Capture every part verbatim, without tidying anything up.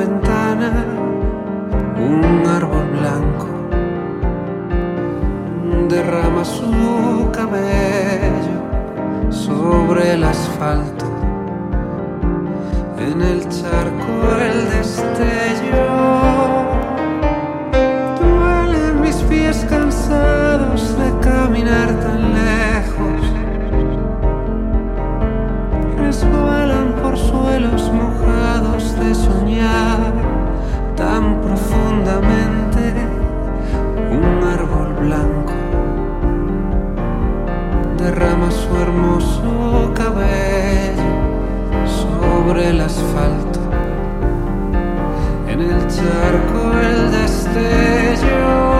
ventana un árbol blanco derrama su cabello sobre el asfalto. En el charco el destello. Duelen mis pies cansados de caminar tan lejos. Resbalan por suelos mojados de soñar tan profundamente. Un árbol blanco derrama su hermoso cabello sobre el asfalto. En el charco el destello.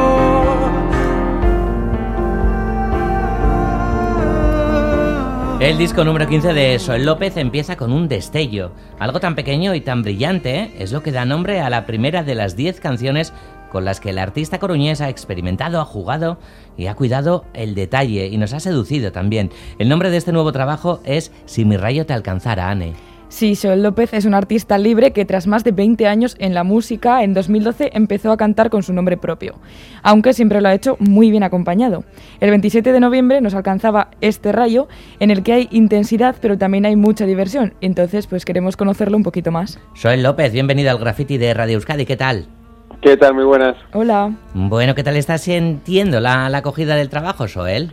El disco número quince de Soel López empieza con un destello. Algo tan pequeño y tan brillante, ¿eh? Es lo que da nombre a la primera de las diez canciones con las que el artista coruñés ha experimentado, ha jugado y ha cuidado el detalle y nos ha seducido también. El nombre de este nuevo trabajo es Si mi rayo te alcanzara, Ane. Sí, Soel López es un artista libre que tras más de veinte años en la música, en dos mil doce empezó a cantar con su nombre propio, aunque siempre lo ha hecho muy bien acompañado. El veintisiete de noviembre nos alcanzaba Este rayo, en el que hay intensidad pero también hay mucha diversión, entonces pues queremos conocerlo un poquito más. Soel López, bienvenido al Graffiti de Radio Euskadi, ¿qué tal? ¿Qué tal? Muy buenas. Hola. Bueno, ¿qué tal estás sintiendo la, la acogida del trabajo, Soel?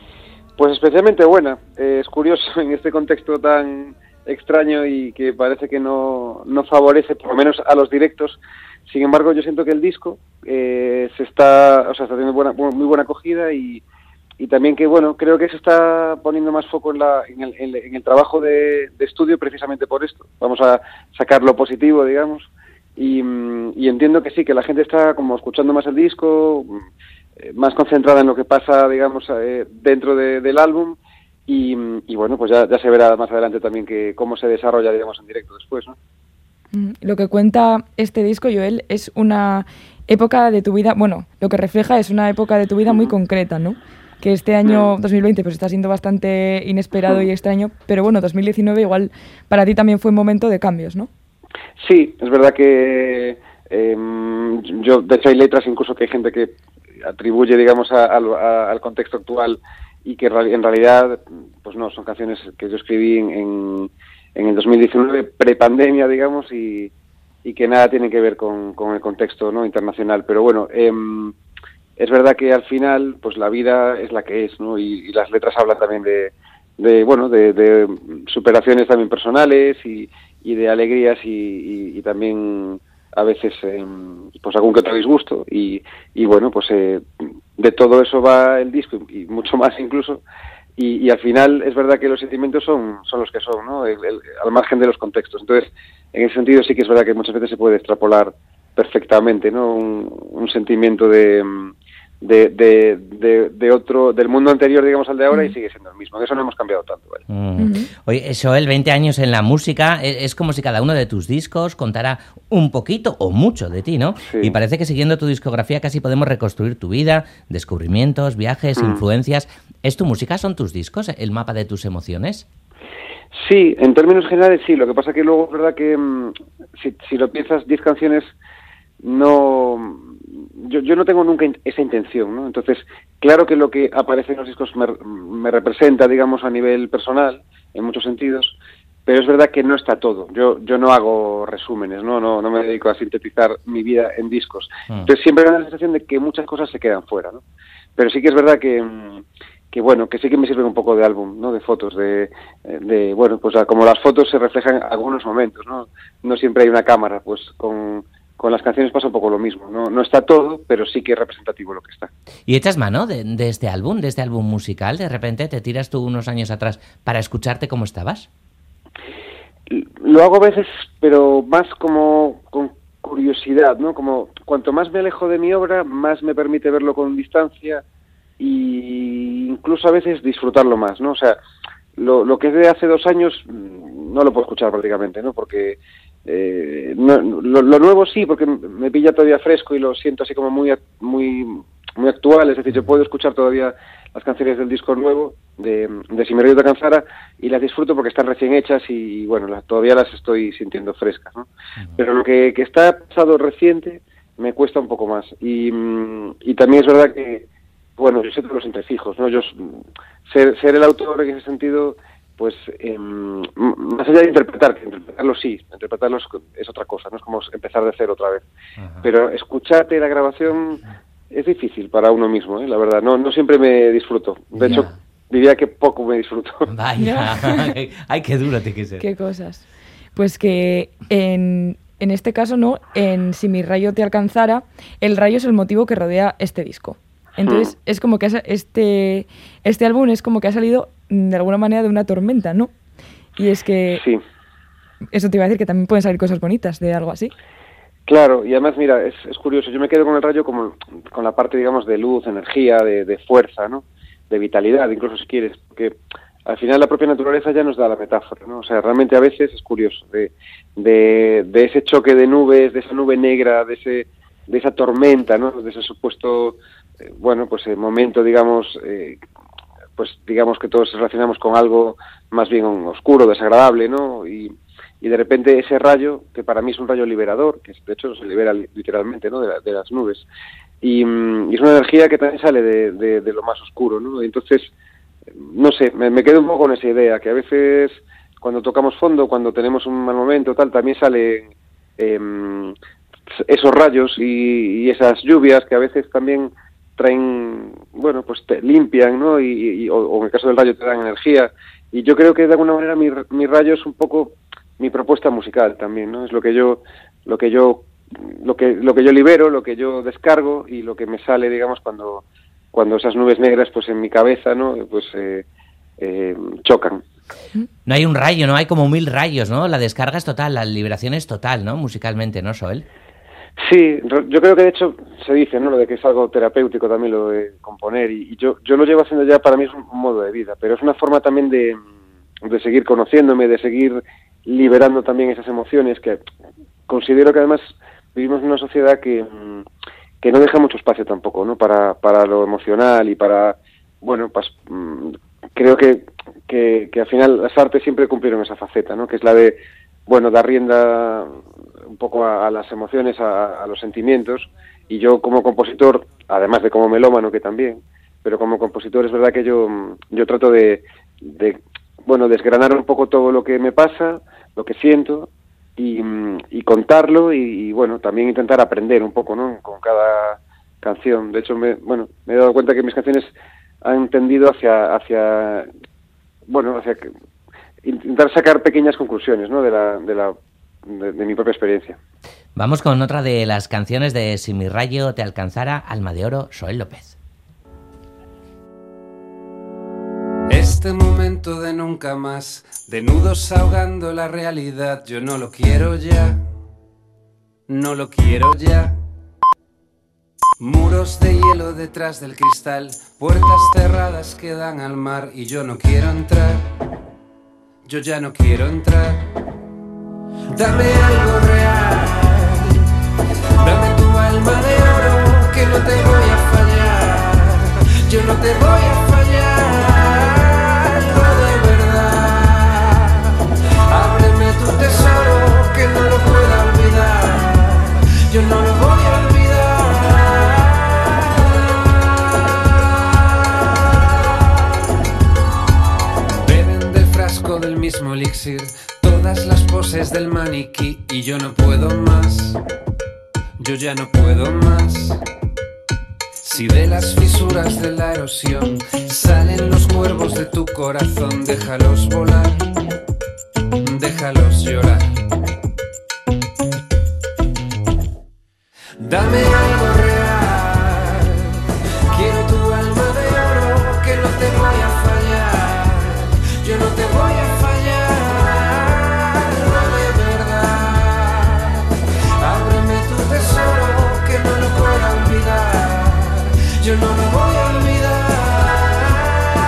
Pues especialmente buena. Eh, es curioso en este contexto tan extraño y que parece que no, no favorece, por lo menos a los directos. Sin embargo, yo siento que el disco eh, se está, o sea, está teniendo buena, muy buena acogida y, y también que, bueno, creo que se está poniendo más foco en, la, en, el, en, el, en el trabajo de, de estudio precisamente por esto. Vamos a sacar lo positivo, digamos. Y, y entiendo que sí, que la gente está como escuchando más el disco, eh, más concentrada en lo que pasa, digamos, eh, dentro de, del álbum y, y bueno, pues ya, ya se verá más adelante también que cómo se desarrolla, digamos, en directo después, ¿no? Lo que cuenta este disco, Joel, es una época de tu vida, bueno, lo que refleja es una época de tu vida muy concreta, ¿no? Que este año dos mil veinte pues está siendo bastante inesperado y extraño, pero bueno, dos mil diecinueve igual para ti también fue un momento de cambios, ¿no? Sí, es verdad que eh, yo, de hecho hay letras incluso que hay gente que atribuye, digamos, a, a, al contexto actual y que en realidad, pues no, son canciones que yo escribí en, en, en el dos mil diecinueve, prepandemia, digamos, y, y que nada tienen que ver con, con el contexto, ¿no?, internacional. Pero bueno, eh, es verdad que al final, pues la vida es la que es, ¿no? Y, y las letras hablan también de, de bueno, de, de superaciones también personales y y de alegrías y, y, y también a veces eh, pues algún que otro disgusto y, y bueno, pues eh, de todo eso va el disco y mucho más incluso y, y al final es verdad que los sentimientos son son los que son, ¿no? El, el, al margen de los contextos. Entonces, en ese sentido sí que es verdad que muchas veces se puede extrapolar perfectamente, ¿no? Un, un sentimiento de De, de, de, de otro, del mundo anterior, digamos, al de ahora, uh-huh. y sigue siendo el mismo. En eso no hemos cambiado tanto, ¿vale? Uh-huh. Oye, Soel, veinte años en la música, es, es como si cada uno de tus discos contara un poquito o mucho de ti, ¿no? Sí. Y parece que siguiendo tu discografía casi podemos reconstruir tu vida, descubrimientos, viajes, uh-huh. influencias. ¿Es tu música, son tus discos, el mapa de tus emociones? Sí, en términos generales sí. Lo que pasa que luego es verdad que mmm, si, si lo piensas, diez canciones no... Yo, yo no tengo nunca esa intención, ¿no? Entonces, claro que lo que aparece en los discos me, me representa, digamos, a nivel personal, en muchos sentidos, pero es verdad que no está todo. Yo yo no hago resúmenes, ¿no? No, no me dedico a sintetizar mi vida en discos. Mm. Entonces siempre me da la sensación de que muchas cosas se quedan fuera, ¿no? Pero sí que es verdad que, que bueno, que sí que me sirven un poco de álbum, ¿no? De fotos, de, de bueno, pues como las fotos se reflejan en algunos momentos, ¿no? No siempre hay una cámara, pues con... Con las canciones pasa un poco lo mismo, no no está todo, pero sí que es representativo lo que está. ¿Y echas mano de, de este álbum, de este álbum musical? ¿De repente te tiras tú unos años atrás para escucharte cómo estabas? Lo hago a veces, pero más como con curiosidad, ¿no? Como cuanto más me alejo de mi obra, más me permite verlo con distancia y incluso a veces disfrutarlo más, ¿no? O sea, lo, lo que es de hace dos años no lo puedo escuchar prácticamente, ¿no? Porque Eh, no, lo, lo nuevo sí, porque me pilla todavía fresco y lo siento así como muy muy muy actual, es decir, yo puedo escuchar todavía las canciones del disco nuevo de, de Si mi rayo te alcanzara y las disfruto porque están recién hechas y, bueno, las, todavía las estoy sintiendo frescas, ¿no? Uh-huh. Pero lo que, que está pasado reciente me cuesta un poco más y, y también es verdad que, bueno, yo sé todos los entresijos, ¿no? Yo ser, ser el autor en ese sentido, pues eh, más allá de interpretar, que interpretarlos sí, interpretarlos es otra cosa, no es como empezar de cero otra vez. Uh-huh. Pero escucharte la grabación es difícil para uno mismo, ¿eh? La verdad, no no siempre me disfruto. De yeah. hecho, diría que poco me disfruto. Vaya, ay, qué duro tiene que ser. Qué cosas. Pues que en, en este caso, ¿no? En Si mi rayo te alcanzara, el rayo es el motivo que rodea este disco. Entonces, hmm. es como que este, este álbum es como que ha salido de alguna manera de una tormenta, ¿no? Y es que... Sí. Eso te iba a decir, que también pueden salir cosas bonitas de algo así. Claro, y además, mira, es, es curioso, yo me quedo con el rayo como con la parte, digamos, de luz, energía, de, de fuerza, ¿no? De vitalidad, incluso si quieres, porque al final la propia naturaleza ya nos da la metáfora, ¿no? O sea, realmente a veces es curioso, de, de, de ese choque de nubes, de esa nube negra, de ese de esa tormenta, ¿no? De ese supuesto... bueno, pues el momento, digamos, eh, pues digamos que todos relacionamos con algo más bien oscuro, desagradable, ¿no? Y, y de repente ese rayo, que para mí es un rayo liberador, que de hecho se libera literalmente, ¿no? De, la, de las nubes. Y, y es una energía que también sale de, de, de lo más oscuro, ¿no? Entonces, no sé, me, me quedo un poco con esa idea, que a veces cuando tocamos fondo, cuando tenemos un mal momento, tal, también salen eh, esos rayos y, y esas lluvias que a veces también traen, bueno, pues te limpian, ¿no? Y, y o, o en el caso del rayo te dan energía. Y yo creo que de alguna manera mi, mi rayo es un poco mi propuesta musical también, ¿no? Es lo que yo, lo que yo, lo que, lo que yo libero, lo que yo descargo y lo que me sale, digamos, cuando, cuando esas nubes negras, pues en mi cabeza, ¿no? Pues eh, eh, chocan. No hay un rayo, no hay como mil rayos, ¿no? La descarga es total, la liberación es total, ¿no? Musicalmente, ¿no, Soel? Sí, yo creo que de hecho se dice, ¿no? Lo de que es algo terapéutico también lo de componer y, y yo yo lo llevo haciendo ya, para mí es un, un modo de vida, pero es una forma también de, de seguir conociéndome, de seguir liberando también esas emociones que considero que además vivimos en una sociedad que, que no deja mucho espacio tampoco, ¿no? Para, para lo emocional y para, bueno, pues creo que, que, que al final las artes siempre cumplieron esa faceta, ¿no? Que es la de, bueno, dar rienda un poco a, a las emociones, a, a los sentimientos, y yo como compositor, además de como melómano que también, pero como compositor es verdad que yo yo trato de, de bueno, desgranar un poco todo lo que me pasa, lo que siento, y, y contarlo, y, y bueno, también intentar aprender un poco, ¿no? Con cada canción. De hecho, me, bueno, me he dado cuenta que mis canciones han tendido hacia, hacia bueno, hacia que, intentar sacar pequeñas conclusiones, ¿no? De la, de la De, de mi propia experiencia. Vamos con otra de las canciones de Si mi rayo te alcanzara, Alma de Oro, Soel López. Este momento de nunca más, de nudos ahogando la realidad, yo no lo quiero ya, no lo quiero ya. Muros de hielo detrás del cristal, puertas cerradas que dan al mar y yo no quiero entrar, yo ya no quiero entrar. Dame algo real, dame tu alma de oro, que no te voy a fallar, yo no te voy a fallar, no de verdad. Ábreme tu tesoro, que no lo pueda olvidar, yo no lo voy a olvidar. Beben del frasco del mismo elixir todas las poses del maniquí y yo no puedo más, yo ya no puedo más. Si de las fisuras de la erosión salen los cuervos de tu corazón, déjalos volar, déjalos llorar. Dame algo real, quiero tu alma de oro, que no te voy a fallar, yo no te voy a fallar. Yo no lo voy a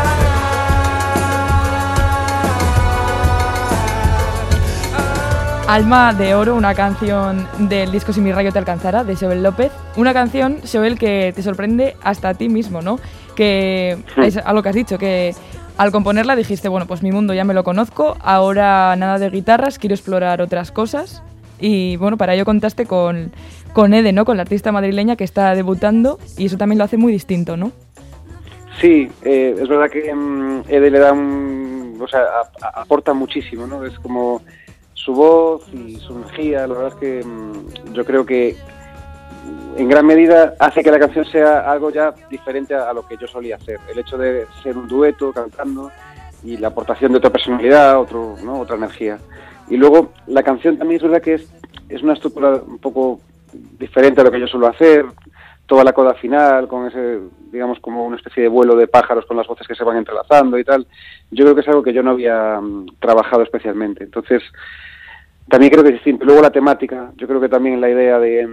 olvidar. Alma de Oro, una canción del disco Si mi rayo te alcanzara, de Joel López. Una canción, Joel, que te sorprende hasta a ti mismo, ¿no? Que es algo que has dicho, que al componerla dijiste, bueno, pues mi mundo ya me lo conozco, ahora nada de guitarras, quiero explorar otras cosas. Y bueno, para ello contaste con, con Ede, ¿no? Con la artista madrileña que está debutando, y eso también lo hace muy distinto, ¿no? Sí, eh, es verdad que um, Ede le da un... o sea, a, a, aporta muchísimo, ¿no? Es como su voz y su energía, la verdad es que um, yo creo que en gran medida hace que la canción sea algo ya diferente a, a lo que yo solía hacer. El hecho de ser un dueto cantando y la aportación de otra personalidad, otro, ¿no? Otra energía. Y luego la canción también es verdad que es, es una estructura un poco diferente a lo que yo suelo hacer, toda la coda final, con ese, digamos, como una especie de vuelo de pájaros con las voces que se van entrelazando y tal. Yo creo que es algo que yo no había um, trabajado especialmente. Entonces, también creo que es distinto. Luego la temática, yo creo que también la idea de,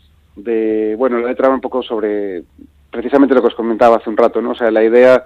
de bueno, la letra va un poco sobre precisamente lo que os comentaba hace un rato, ¿no? O sea, la idea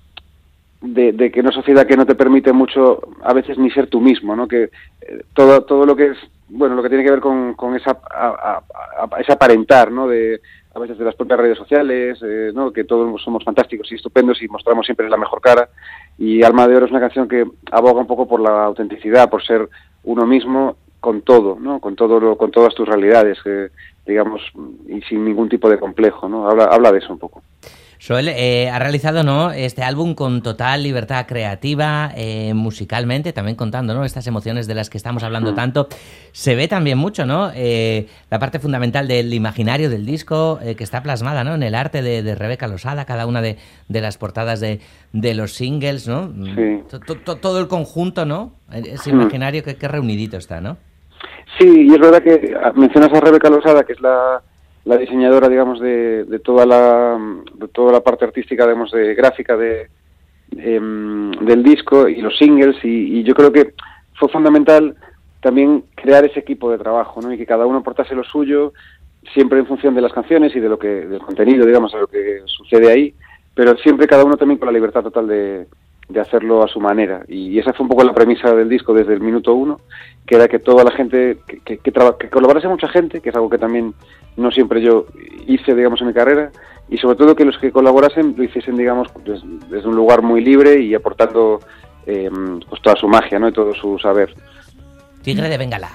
de, de que una sociedad que no te permite mucho, a veces ni ser tú mismo, ¿no? Que eh, todo todo lo que es, bueno, lo que tiene que ver con, con esa a, a, a, ese aparentar, ¿no? De a veces de las propias redes sociales, eh, ¿no? Que todos somos fantásticos y estupendos y mostramos siempre la mejor cara. Y Alma de Oro es una canción que aboga un poco por la autenticidad, por ser uno mismo con todo, ¿no? Con todo lo, con todas tus realidades, eh, digamos, y sin ningún tipo de complejo, ¿no? Habla, habla de eso un poco. Joel eh, ha realizado, ¿no?, este álbum con total libertad creativa, eh, musicalmente, también contando, ¿no?, estas emociones de las que estamos hablando tanto. Se ve también mucho, ¿no?, eh, la parte fundamental del imaginario del disco, eh, que está plasmada, ¿no?, en el arte de, de Rebeca Losada, cada una de, de las portadas de, de los singles, ¿no? Sí. Todo el conjunto, ¿no?, ese imaginario que, que reunidito está, ¿no? Sí, y es verdad que mencionas a Rebeca Losada, que es la... la diseñadora, digamos, de, de toda la de toda la parte artística, digamos, de gráfica de, de del disco y los singles, y, y yo creo que fue fundamental también crear ese equipo de trabajo, ¿no? Y que cada uno aportase lo suyo, siempre en función de las canciones y de lo que del contenido, digamos, de lo que sucede ahí, pero siempre cada uno también con la libertad total de, de hacerlo a su manera. Y esa fue un poco la premisa del disco desde el minuto uno, que era que toda la gente, que, que, que, traba, que colaborase mucha gente, que es algo que también no siempre yo hice, digamos, en mi carrera, y sobre todo que los que colaborasen lo hiciesen, digamos, des, desde un lugar muy libre y aportando eh, pues toda su magia, ¿no?, y todo su saber. Tigre de Bengala.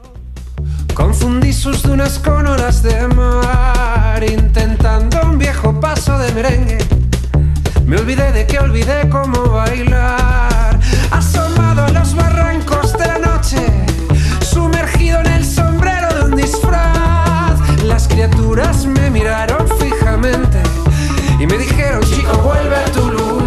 Confundí sus dunas con olas de mar, intentando un viejo paso de merengue. Me olvidé de que olvidé cómo bailar, asomado a los barrancos de la noche, sumergido en el sombrero de un disfraz. Las criaturas me miraron fijamente y me dijeron: chico, vuelve a tu lugar.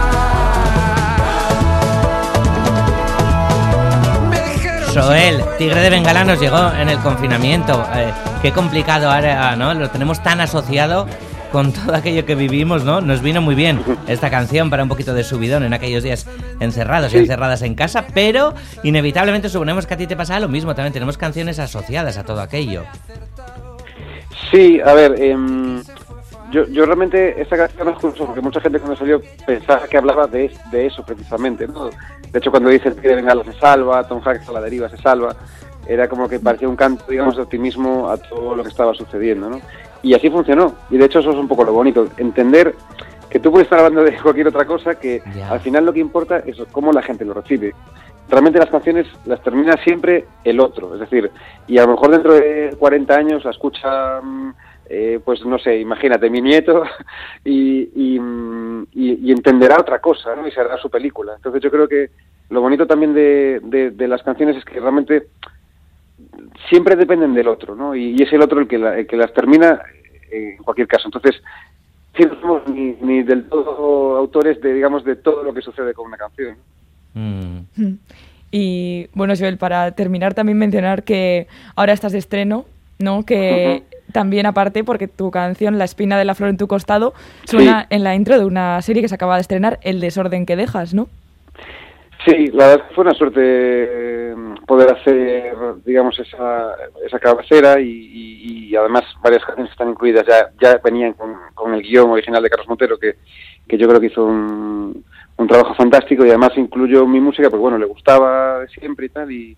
Joel, Tigre de Bengala nos llegó en el confinamiento. Eh, qué complicado ahora, ¿no? Lo tenemos tan asociado con todo aquello que vivimos, ¿no? Nos vino muy bien esta canción para un poquito de subidón en aquellos días encerrados sí. y encerradas en casa, pero inevitablemente suponemos que a ti te pasa lo mismo, también tenemos canciones asociadas a todo aquello. Sí, a ver, eh, yo, yo realmente esta canción es curioso porque mucha gente cuando salió pensaba que hablaba de, de eso precisamente, ¿no? De hecho, cuando dice el Tigre de Bengala se salva, Tom Hanks a la deriva se salva, era como que parecía un canto, digamos, de optimismo a todo lo que estaba sucediendo, ¿no? Y así funcionó, y de hecho eso es un poco lo bonito, entender que tú puedes estar hablando de cualquier otra cosa, que yeah. al final lo que importa es cómo la gente lo recibe. Realmente las canciones las termina siempre el otro, es decir, y a lo mejor dentro de cuarenta años la escucha, eh, pues no sé, imagínate, mi nieto, y, y, y, y entenderá otra cosa, ¿no? Y se hará su película. Entonces yo creo que lo bonito también de, de, de las canciones es que realmente siempre dependen del otro, ¿no? Y, y es el otro el que, la, el que las termina eh, en cualquier caso. Entonces, sí, no somos ni, ni del todo autores de, digamos, de todo lo que sucede con una canción. Mm. Y bueno, Joel, para terminar también mencionar que ahora estás de estreno, ¿no? Que uh-huh. también aparte, porque tu canción La espina de la flor en tu costado suena sí. en la intro de una serie que se acaba de estrenar, El desorden que dejas, ¿no? Sí, la verdad fue una suerte poder hacer, digamos, esa, esa cabecera y, y, y además varias canciones que están incluidas ya, ya venían con, con el guión original de Carlos Montero, que, que yo creo que hizo un, un trabajo fantástico, y además incluyó mi música, porque bueno, le gustaba siempre y tal, y,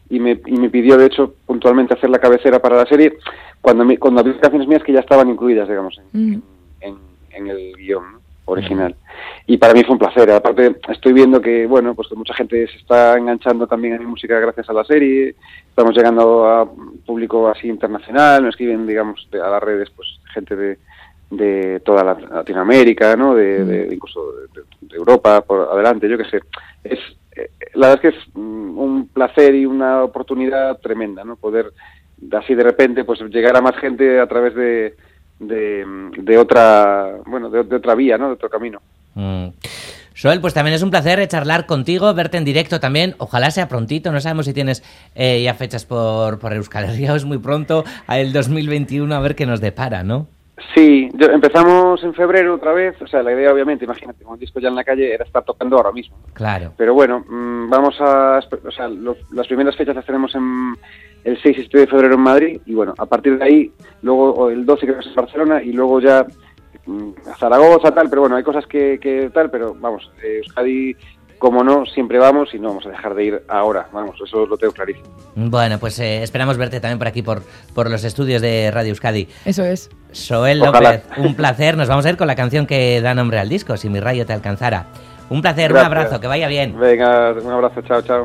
y me, y me pidió, de hecho, puntualmente hacer la cabecera para la serie, cuando, me, cuando había canciones mías que ya estaban incluidas, digamos, en, mm. en, en el guión, ¿no?, original. Y para mí fue un placer. Aparte, estoy viendo que, bueno, pues que mucha gente se está enganchando también a mi música gracias a la serie. Estamos llegando a público así internacional, nos escriben, digamos, a las redes, pues gente de, de toda la, Latinoamérica, ¿no?, de, de incluso de, de Europa, por adelante, yo qué sé. Es, eh, la verdad es que es un placer y una oportunidad tremenda, ¿no?, poder así de repente pues llegar a más gente a través de De, de otra bueno de, de otra vía, ¿no?, de otro camino. Mm. Xoel, pues también es un placer charlar contigo, verte en directo también, ojalá sea prontito, no sabemos si tienes eh, ya fechas por, por Euskal Herria, o es muy pronto, el dos mil veintiuno, a ver qué nos depara, ¿no? Sí, yo, empezamos en febrero otra vez, o sea, la idea obviamente, imagínate, con un disco ya en la calle, era estar tocando ahora mismo. Claro. Pero bueno, mmm, vamos a, o sea, los, las primeras fechas las tenemos en el seis y siete de febrero en Madrid, y bueno, a partir de ahí, luego el doce creo que es en Barcelona, y luego ya mmm, a Zaragoza, tal, pero bueno, hay cosas que, que tal, pero vamos, eh, Euskadi, como no, siempre vamos y no vamos a dejar de ir ahora, vamos, eso lo tengo clarísimo. Bueno, pues eh, esperamos verte también por aquí, por, por los estudios de Radio Euskadi. Eso es. Xoel López, un placer, nos vamos a ir con la canción que da nombre al disco, Si mi rayo te alcanzara. Un placer, gracias. Un abrazo, que vaya bien. Venga, un abrazo, chao, chao.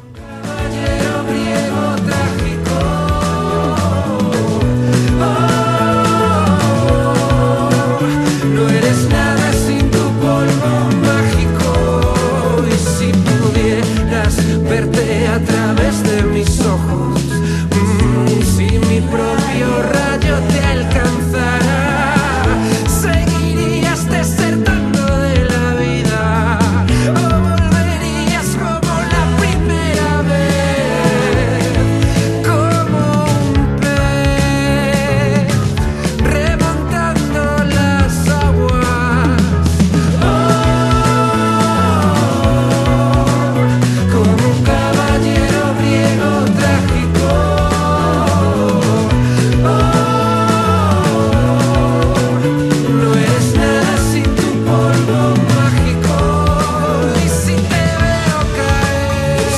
No eres nada sin tu polvo mágico, y si pudieras verte a través de mis ojos, mmm, si mi propio rayo te alcanzara, seguirías desertando de la vida, o volverías como la primera vez, como un pez remontando las aguas, oh, como un caballero griego trágico, oh, no eres nada sin tu polvo mágico, y si te veo caer,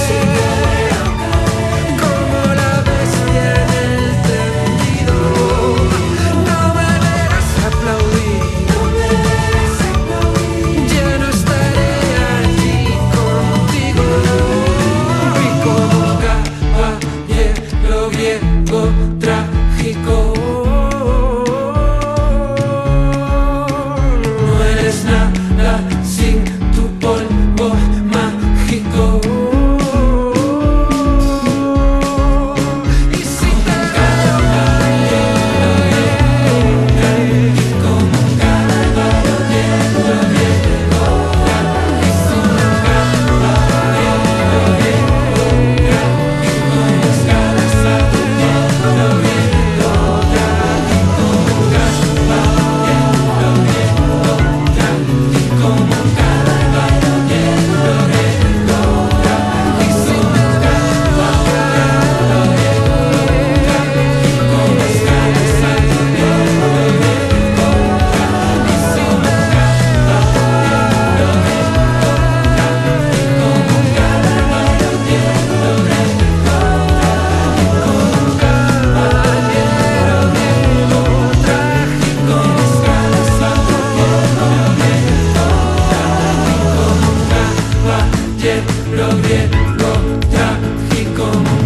como la bestia en el tendido, no me verás aplaudir, ya no estaré allí contigo, y como un caballero griego trágico, no eres nada sin tu polvo mágico, y si te veo caer, como un caballero griego, y si un caballero griego, y con escalas a tu cielo griego, y como un caballero griego, y como un caballero griego, y si un caballero griego, y con escalas a tu cielo griego, y si un caballero griego, y como un caballero griego, y como un caballero griego trágico, escalas a tu cielo griego, y como un caballero griego trágico.